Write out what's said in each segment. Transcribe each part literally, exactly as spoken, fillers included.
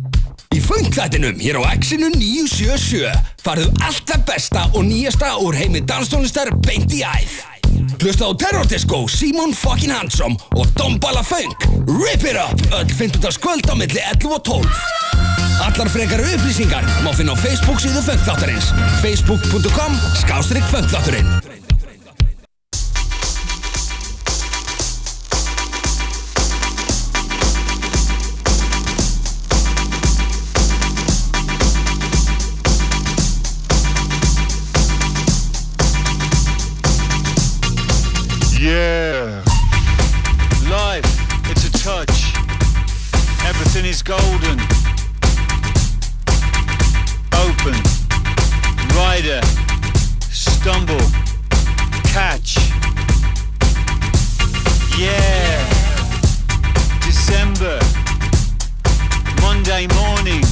Í Funk-þættinum hér á X-inu níu sjö sjö farðu allt það besta og nýjasta úr heimi danstónlistar beint í æð. Hlusta á Terror Disco, Simon fucking Handsome og Dombala Funk. Rip it up, öll fimmtudagskvöld á milli ellefu og tólf. Allar frekari upplýsingar má finna á Facebook síðu Funk-þáttarins. facebook punktur com skástrík Funk-þátturinn. Yeah, life, it's a touch, everything is golden, open, rider, stumble, catch, yeah, December, Monday morning,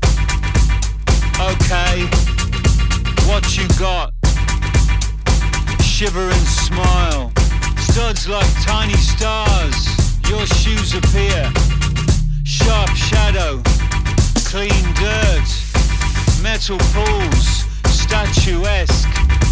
okay, what you got, shiver and smile. Studs like tiny stars, your shoes appear. Sharp shadow, clean dirt, metal pools, statuesque.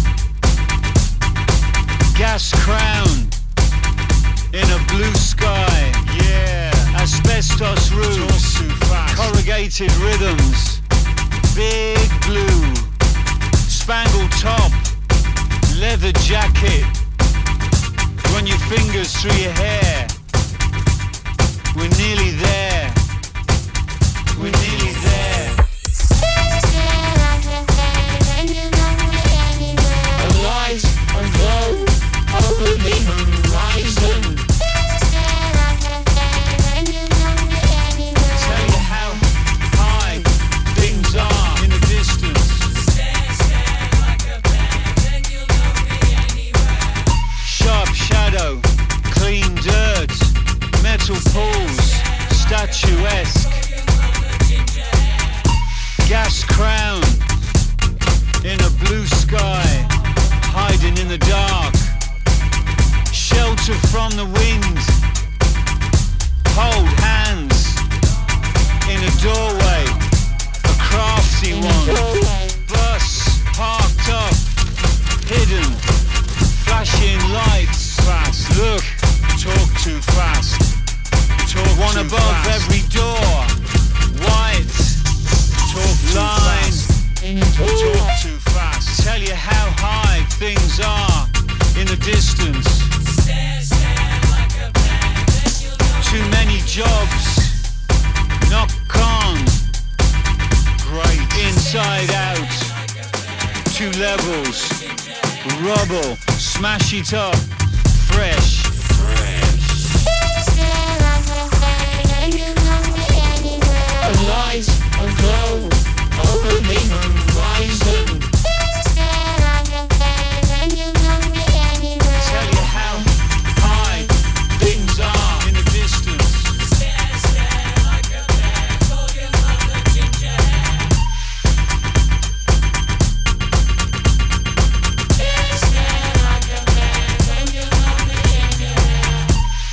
Gas crown, in a blue sky, yeah. Asbestos roofs, corrugated rhythms. Big blue, spangled top, leather jacket. Run your fingers through your hair. We're nearly there. We're nearly there. A light and glow over the horizon. Tell you how high things are in the distance. Stare, stare like a band and you'll not be anywhere. Sharp shadow, clean dirt, metal pools, statuesque. Gas crown, in a blue sky, hiding in the dark. Shelter from the wind, hold hands, in a doorway, a crafty one. Bus, parked up, hidden, flashing lights. Fast, look, talk too fast. Talk one too above fast. Every door. White, talk line. Talk too fast. Tell you how high things are in the distance. Stare, stare like a band, you'll know. Too many jobs. Knock on. Great. Inside out. Two levels. Rubble. Smash it up. Fresh, fresh. A light, a glow over the horizon. Tell you how high things are in the distance. Stare, stare like a bear, talking about the ginger hair. Stare, stare like a bear, talking about the ginger hair.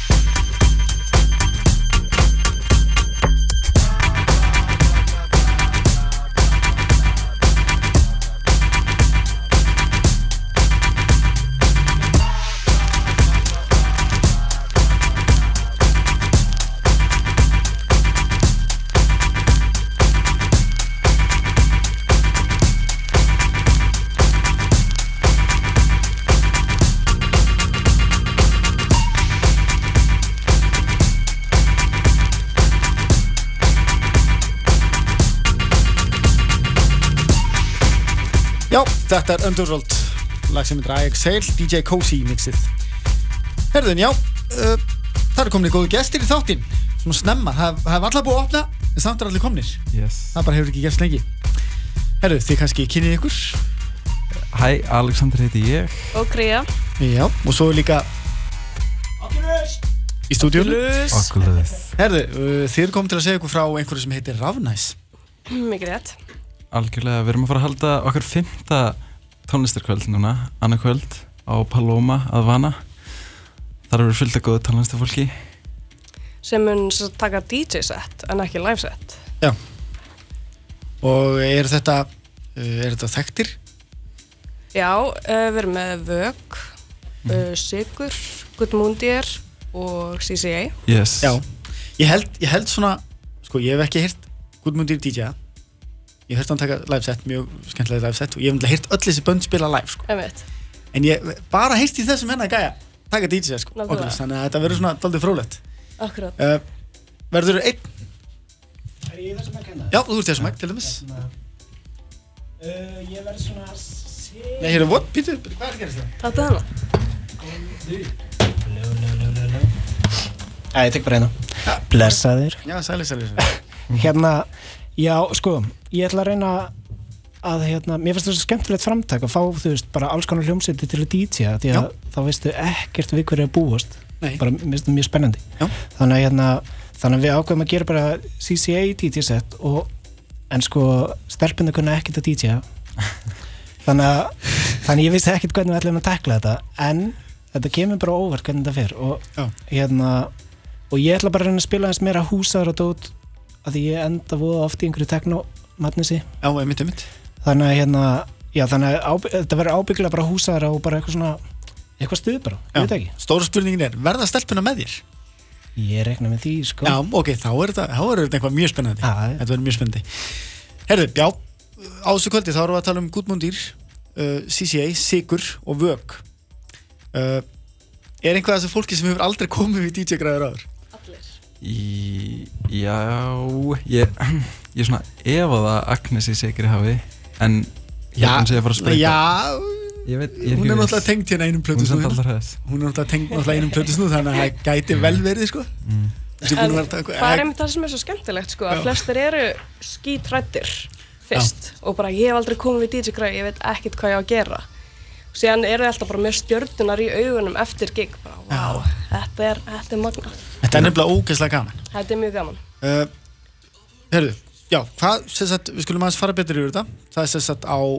Já, þetta er Underworld, lag sem heitir I Exhale, D J Cozy mixið. Herðun, já, uh, það eru komin í góðu gestir í þáttinn, svona snemma, það hef allar búið að opna, en samt er allir komnir. Yes. Það bara hefur ekki gerst lengi. Herðu, þið kannski kynnið ykkur? Hæ, Alexander heiti ég. Og Kría. Já, og svo líka Oculus í stúdíónu. Oculus. Herðu, uh, þið eru komin til að segja ykkur frá einhverju sem heitir Rafnæs. Mikið rétt. Algjörlega, við erum að fara að halda okkar fimmta tónlistarkvöld núna, annað kvöld á Paloma að Vana. Þar eru fullt af góðu tónlistarfólki. Sem mun taka D J set en ekki live set. Já. Og er þetta, er þetta þekktir? Já, uh, við erum með Vök, uh, Sigur, Gudmundur og C C A. Yes. Já, ég held, ég held svona, sko ég hef ekki heyrt Gudmundur D J-a. Ég hef heyrt hann taka live set, mjög skemmtilega live set og ég hef heyrt öll þessi bönd spila live, sko. Einmitt. En ég bara heyrt í þessum hennar gæja taka D J, sko. Nákvæmlega. Okkur, þannig að þetta verður svona dálítið fróðlegt. Akkurát. Uh, verður einn? Er ég þessum að kenna? Já, þú ert þessum ekki, til dæmis. Uh, ég verð svona sé... Nei, hér er what? Pítur, hvað er að gerast það? Tattu hana. Ló, ló, ló, ló, ló. Æ, ég tek bara hérna. Blessaðir. Já, sælir, sælir. Hérna, já, sko, ég ætla að reyna að, hérna, mér finnst það svo skemmtilegt framtak að fá, þú veist, bara alls konar hljómsveiti til að D J-a, því að Já. þá veistu ekkert við hverju að búast. Nei. Bara, mér finnst það mjög spennandi. Já. Þannig að, hérna, þannig að við ákveðum að gera bara C C A D J set og, en sko, stelpunni kunna ekkert að D J-a. Þannig að, þannig ég vissi ekkert hvernig við ætlum að tekla þetta, en þetta kemur bara óvart hvernig þetta fer og, Já. hérna, og ég ætla bara að reyna að spila eins meira húsaður og dót að því ég enda voða oft í einhverju techno-madnessi. Já, einmitt, einmitt. Þannig að, hérna, já, þannig að ábygg, þetta verður ábyggilega bara húsaður og bara eitthvað svona, eitthvað stuð bara, Já. ég veit ekki. Stóra spurningin er, verða stelpuna með þér? Ég rekna með því, sko. Já, ok, þá er þetta, þá er þetta eitthvað mjög spennandi. Já. Þetta verður mjög spennandi. Herðu, já, á þessu kvöldi þá erum við að tala um Gudmundur, uh, C C A, Sigur og Vök. Uh, er einhvað af þessu fólki sem hefur aldrei komið við D J-græður áður? Allir. Í, já, ég, ég svona efa það Agnes í Sigri hafi, en ég held hún sé að fara að spreyta. Já, Ég veit, ég er hún er ekki náttúrulega viss. tengt hérna einum Hún er plötusnúð samt hérna. alltaf hræðis. Hún er náttúrulega tengt náttúrulega einum plötusnúð, þannig að það gæti vel verið, sko. Mm. Þessi búin En að vera að taka- það er einmitt það sem er svo skemmtilegt, sko, að Já. flestir eru skítræddir fyrst og bara ég hef aldrei komið við D J-græði, ég veit ekkert hvað ég á að gera. Og síðan eru þið alltaf bara með stjörnunar í augunum eftir gig, bara, vá, þetta er, þetta er magnað. Þetta er nefnilega ógeðslega gaman. Þetta er mjög gaman. Uh, Herðu, já, hvað, sem sagt, við skulum aðeins fara betur yfir þetta. Það er sem sagt á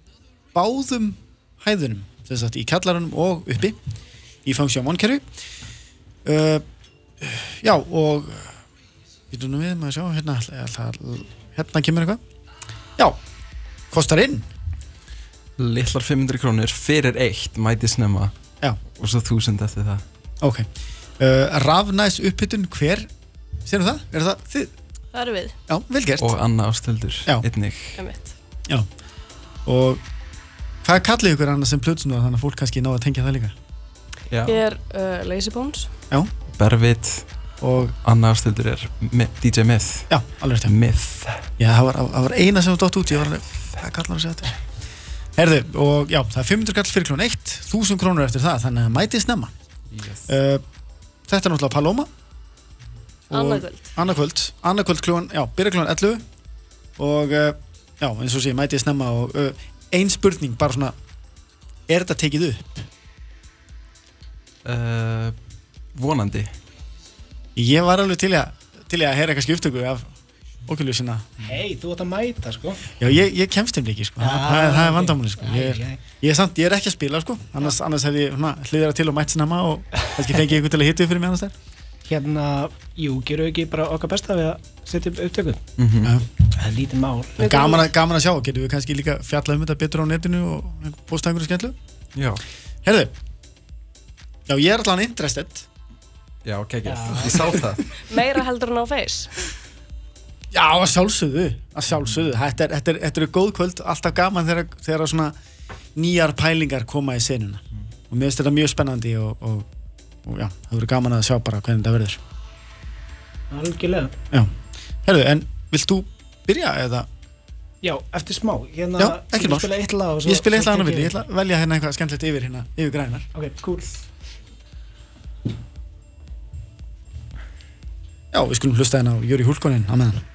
báðum hæðunum, sem sagt í kjallarunum og uppi í Function One kerfi. Uh, já, og býtum nú við, maður sjá, hérna, hérna, hérna kemur eitthvað. Já, kostar inn. Litlar fimm hundruð krónur fyrir eitt mæti snemma. Já. Og svo þúsund eftir það. Ok. Uh, rafnæs upphittun, hver? Sérðu það? Er það þið? Það eru við, Já, vel gert. Og Anna Ásthildur, Já. einnig. einmitt. Já. Og hvað kallið ykkur annars sem plötsnúða, þannig að fólk kannski ná að tengja það líka? Já. Ég er uh, Lazy Bones. Já. Bervit Og, Anna Ásthildur er mi- D J Myth. já, alveg rétt. Myth. Já, það var, það var eina sem var dott út, ég var alveg, hvað kallar það að segja þetta? Herðu, og já, það er fimm hundruð kall fyrir klón eitt, þúsund krónur eftir það, þannig að mætið snemma. Yes. Uh, þetta er náttúrulega Paloma. Og- Annað kvöld. Annað kvöld, annað kvöld klón, já, byrja klón ellefu og uh, já, eins og sé, mætið snemma og uh, ein spurning, bara svona, er þetta tekið upp? Uh, vonandi. Ég var alveg til í að, til í að heyra eitthvað skiptöku af okkurljusina. Hei, þú ert að mæta, sko. Já, ég, ég kemst þeim ekki, sko, Já, það, það, er- það er ok. vandamáli, sko. Ég er, Æ, æ. ég er samt, ég er ekki að spila, sko, annars, annars hefði ég hliðara til og mætt snemma og kannski fengið ykkur til að hitta upp fyrir mig annars þær. Hérna, jú, gerum við ekki bara okkar besta við að setja upp upptöku? Mhm. Já. Það er lítið mál. En gaman, að, gaman að sjá, getum við kannski líka fjallað um þetta betur á netinu og posta einhverju skemmtlu. Já. Herðu, já, ég er allan interested. Já, geggjað. Já. Ég sá það. Meira heldur en á Face. Já, að sjálfsögðu, að sjálfsögðu. Þetta er, þetta er, þetta er góð kvöld, alltaf gaman þegar, þegar svona nýjar pælingar koma í senuna. Og mér finnst þetta mjög spennandi og, og, og já, það verður gaman að sjá bara hvernig þetta verður. Algjörlega. Já. Herðu, en vilt þú byrja eða? Já, eftir smá. Hérna, Já, ekki þú mál. spila eitt lag og svo... Ég spila eitt svo lag annað tek vilja, ég ætla að velja hérna eitthvað skemmtilegt yfir hérna, yfir grænar. Ok, cool. Já, við skulum hlusta hérna á Júri Hulkonen á meðan.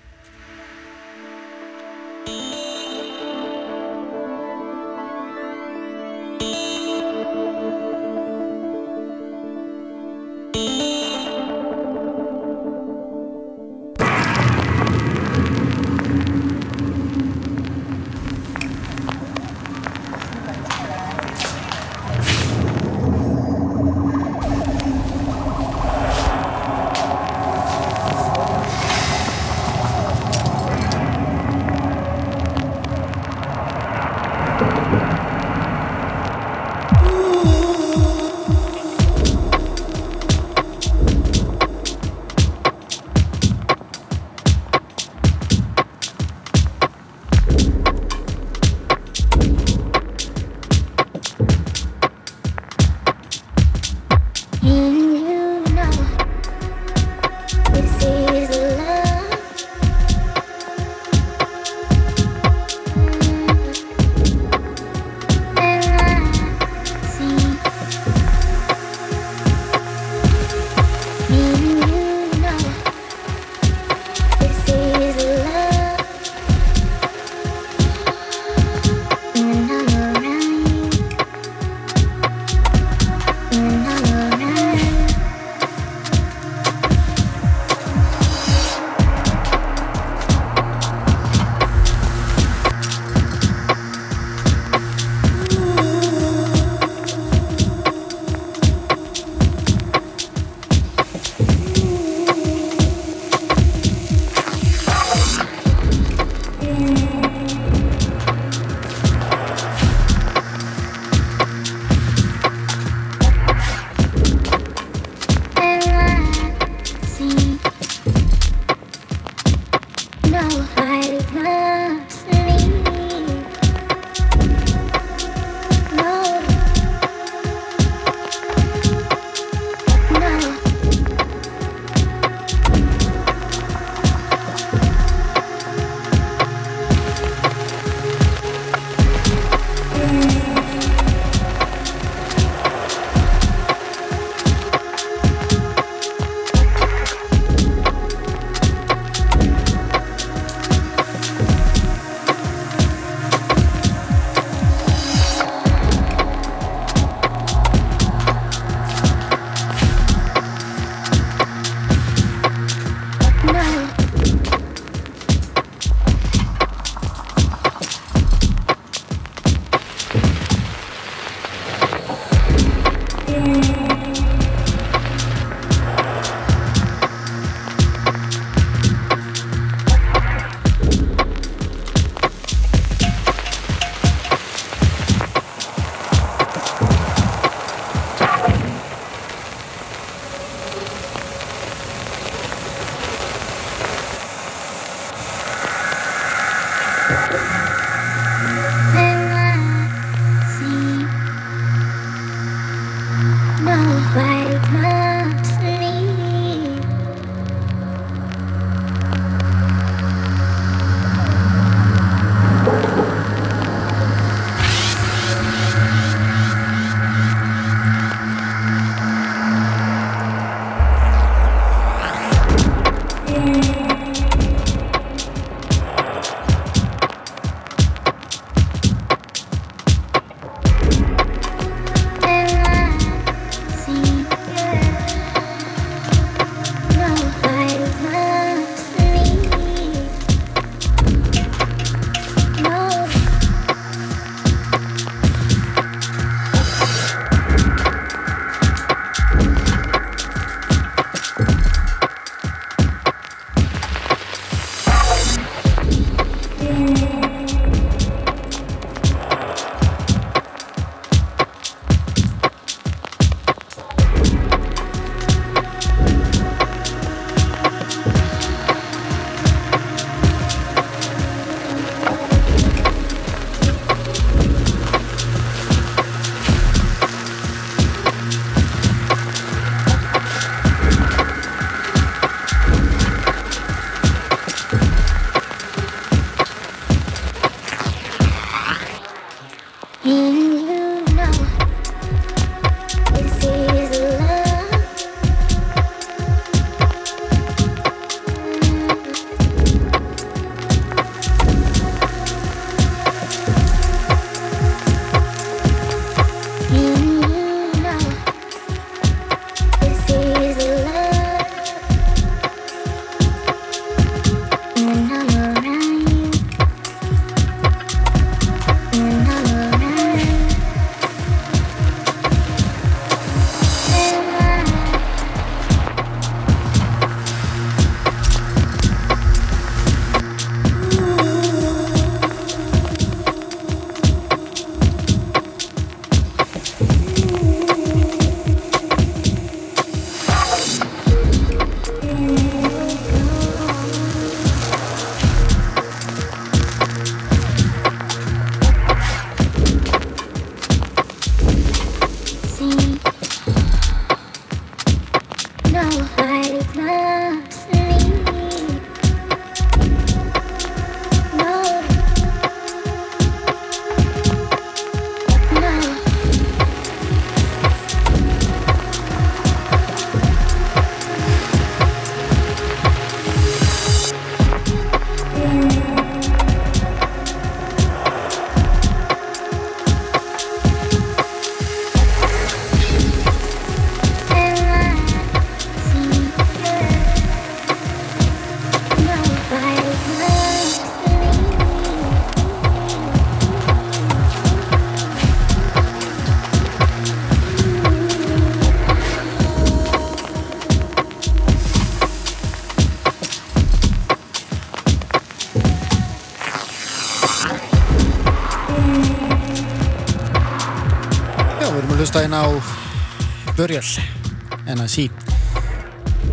hlusta inn á Burial N A C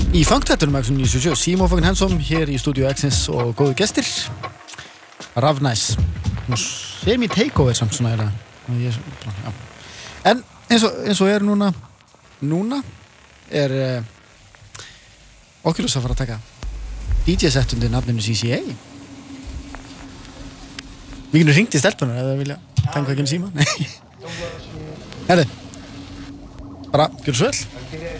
Í fangtættunum X níu sjö sjö, Símon fucking Handsome hér í stúdíu X-ins og góðu gestir. Rafnæs. Nú sem í takeover samt svona eða. Ég, já. En eins og, eins og er núna, núna er uh, Oculus að fara að taka D J-sett undir nafninu C C A. Við getum hringt í stelpunar eða vilja tanga ekki um síma. Nei. Herri. Bara, gjör svo vel.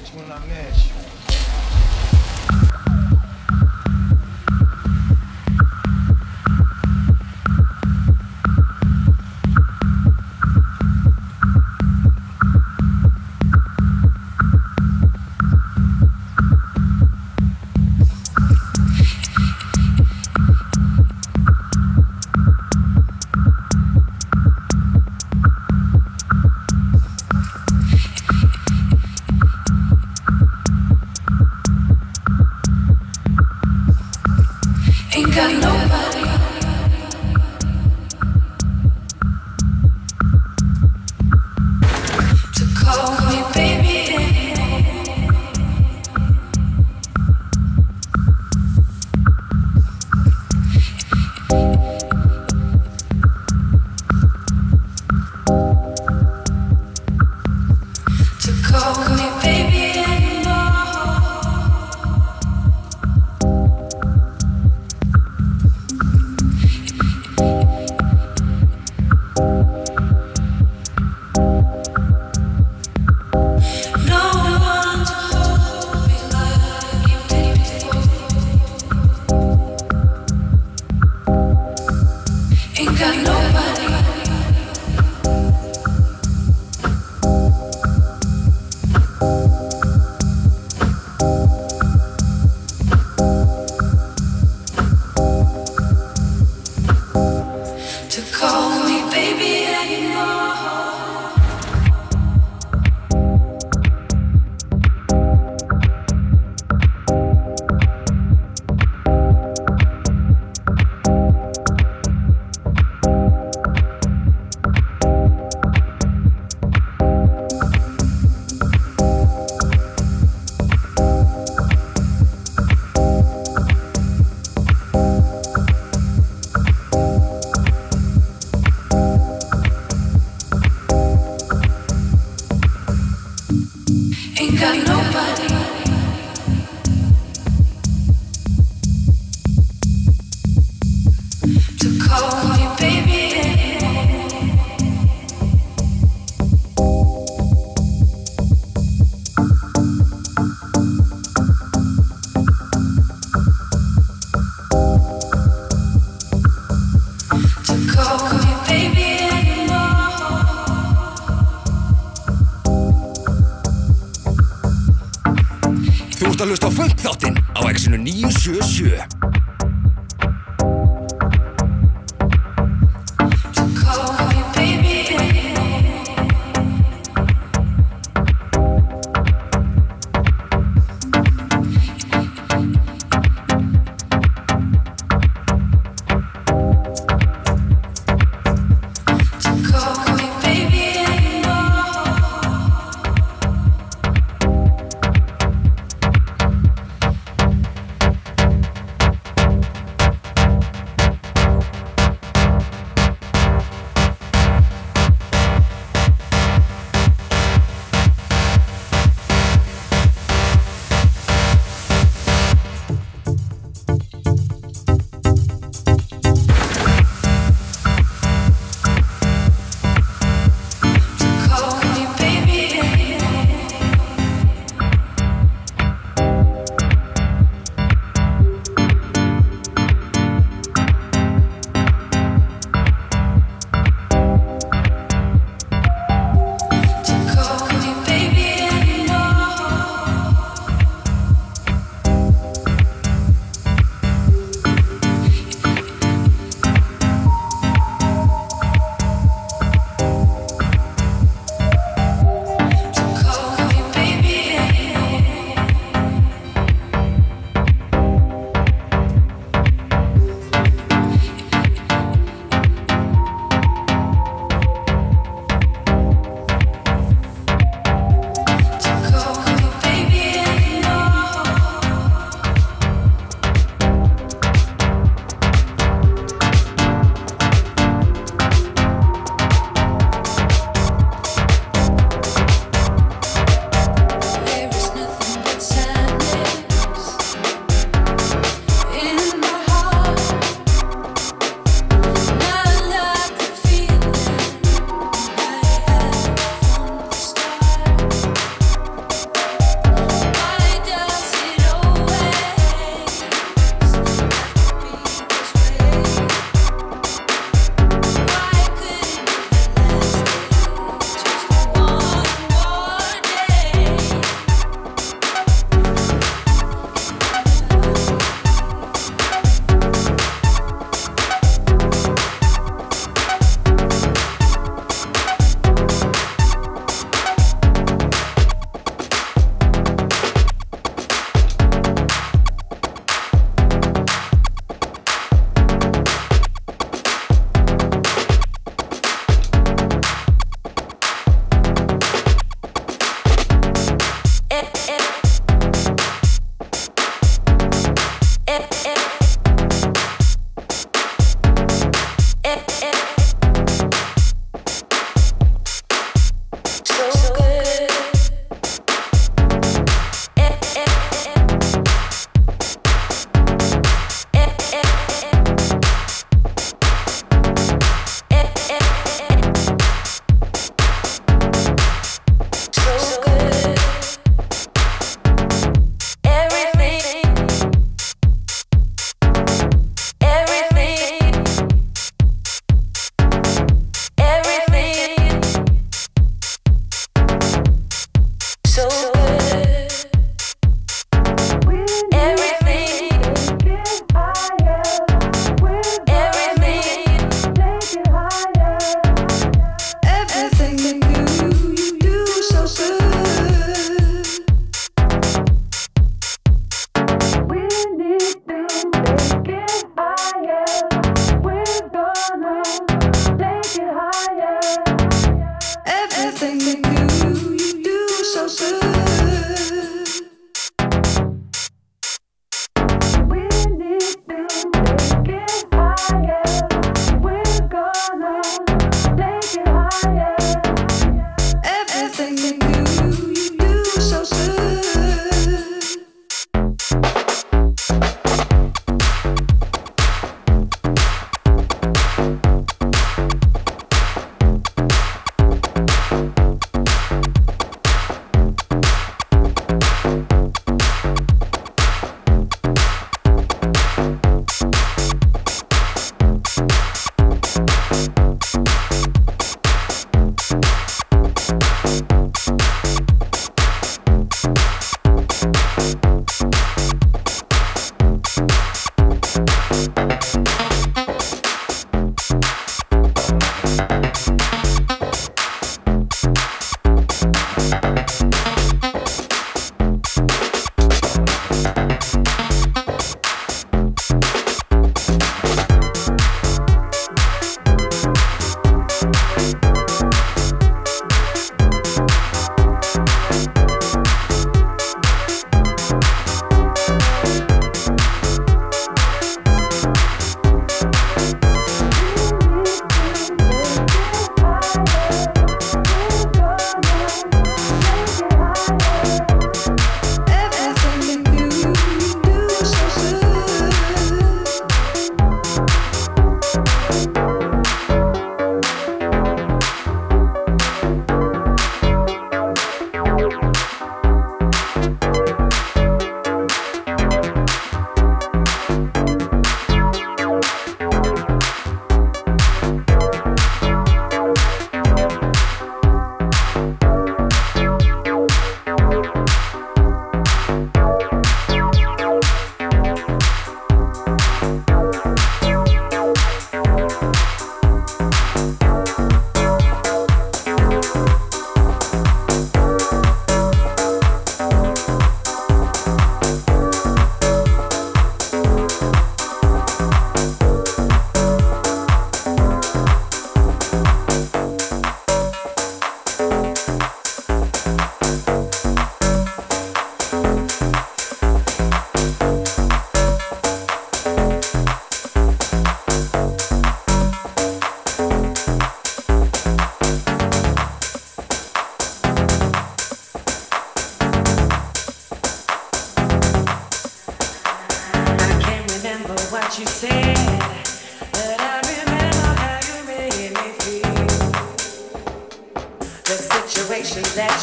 Þú ert að hlusta á Funk-þáttinn á X-inu níu sjö sjö.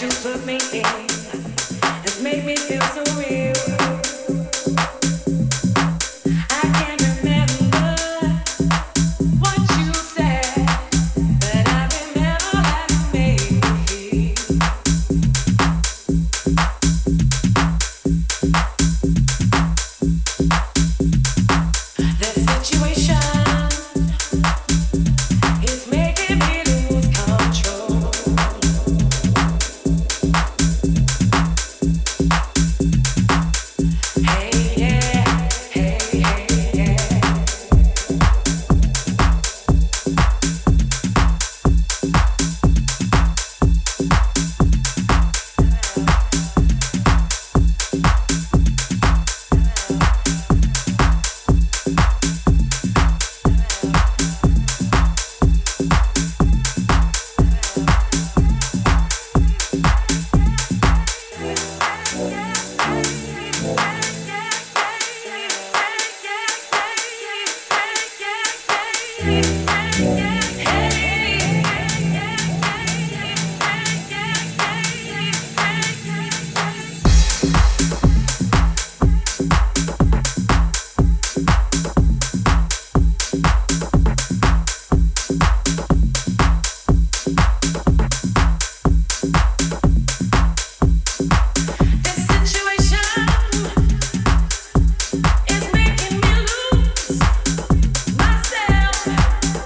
you put me in has made me feel so real. I can't remember what you said, but I remember how you made me feel. The situation is making me lose control. Hey yeah, hey hey yeah. This situation is making me lose myself.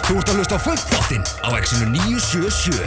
Þú ert að hlusta á Funk-þáttinn á Exinu níu sjö sjö.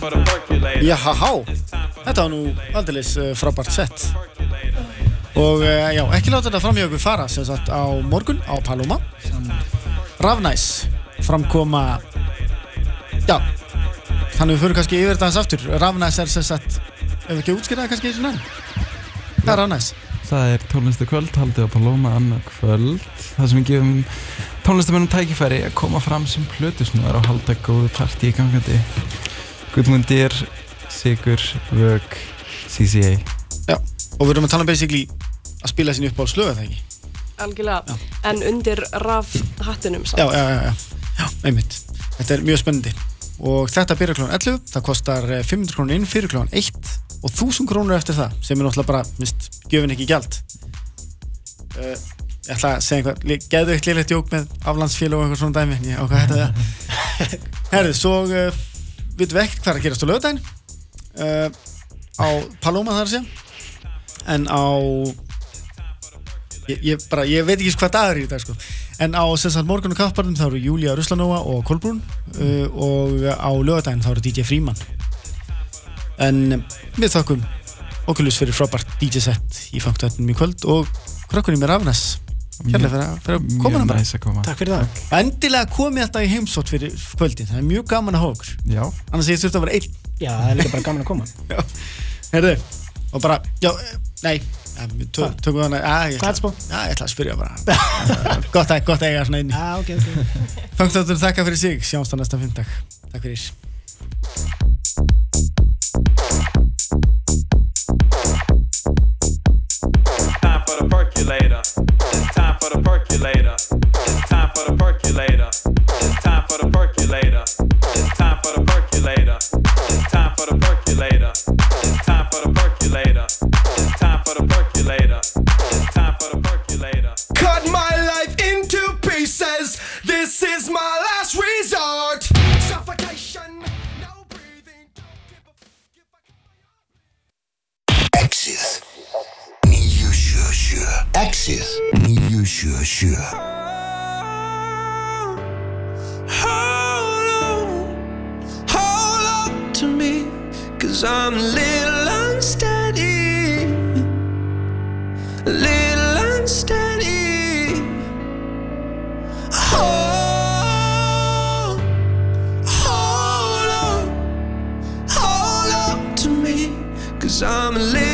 Jahá, þetta var nú aldeilis uh, frábært sett. Og uh, já, ekki láta þetta fram hjá okkur fara sem sagt á morgun á Paloma. Rafnæs framkoma, já, þannig við fyrir kannski yfir þetta hans aftur. Rafnæs er sem sagt, ef við ekki útskýrða kannski eins og nefn. Það er Rafnæs. Það er tónlistarkvöld, haldið á Paloma annað kvöld. Það sem við gefum tónlistarmönnum tækifæri að koma fram sem plötusnúðar og halda góðu partí í gangandi. Guðmundir, Sigur, Vög, C C A. Já, og við erum að tala um basically að spila sín upp á slögu, það ekki? Algjörlega, en undir raf hattinum samt. Já, já, já, já, já, einmitt. Þetta er mjög spennandi. Og þetta byrjar klukkan ellefu, það kostar fimm hundruð krónur inn fyrir klukkan eitt og þúsund krónur eftir það, sem er náttúrulega bara, mist, gjöfin ekki gjald. Uh, ég ætla að segja einhver, geðu eitt lélegt jók með aflandsfélag og eitthvað svona dæmi, en ég ákvað þetta það. Herðu, svo uh, vitum við ekkert hvað er að gerast á laugardaginn, uh, á Paloma þar að segja, en á, ég, ég bara, ég veit ekki hvað dagur er í dag, sko, en á sem sagt morgun og kaffbarnum þá eru Júlía Ruslanóa og Kolbrún, uh, og á laugardaginn þá eru D J Fríman. En við þakkum Oculus fyrir frábært D J set í Funktöndum í kvöld og krökkunni með Rafnæs. Kærlega fyrir, fyrir að koma hann bara. Mjög næs að koma. Takk fyrir það. Endilega komið alltaf í heimsótt fyrir kvöldin, það er mjög gaman að hafa okkur. Já. Annars ég þurfti að vera einn. Já, það er líka bara gaman að koma. Já, heyrðu, og bara, já, nei, ja, við tö, tökum þannig, að, ég Hvað ætla, spá? já, ég ætla að spyrja bara. gott að, gott að eiga svona inni. Já, ok, ok. Funktöndum þakka fyrir sig, sjáumst á næsta fimmdag. Takk fyrir. Time for the percolator. It's time for the percolator. It's time for the percolator. It's time for the percolator. It's time for the percolator. It's time for the percolator. It's time for the percolator. It's time for the percolator. It's time for the percolator. Cut my life into pieces. This is my last resort. Suffocation, no breathing. Exið níu sjö sjö. Exið níu sjö sjö. Hold on, hold on to me, 'cause I'm a little unsteady, a little unsteady. Hold, hold on, hold on to me, 'cause I'm a little